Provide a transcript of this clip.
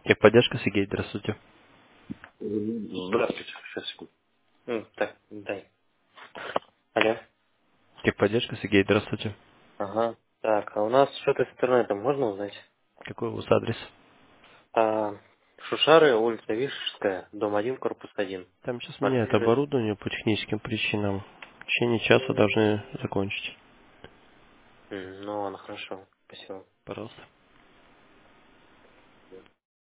Техподдержка, Сергей, здравствуйте. Здравствуйте, сейчас секунду. Так, дай. Алло. Техподдержка, Сергей, здравствуйте. Ага. Так, а у нас что-то с интернетом можно узнать? Какой у вас адрес? А, Шушары, улица Вишерская, дом 1, корпус 1. Там сейчас меняют Квартиры. оборудование по техническим причинам. В течение часа должны закончить. Ну ладно, хорошо. Спасибо. Пожалуйста.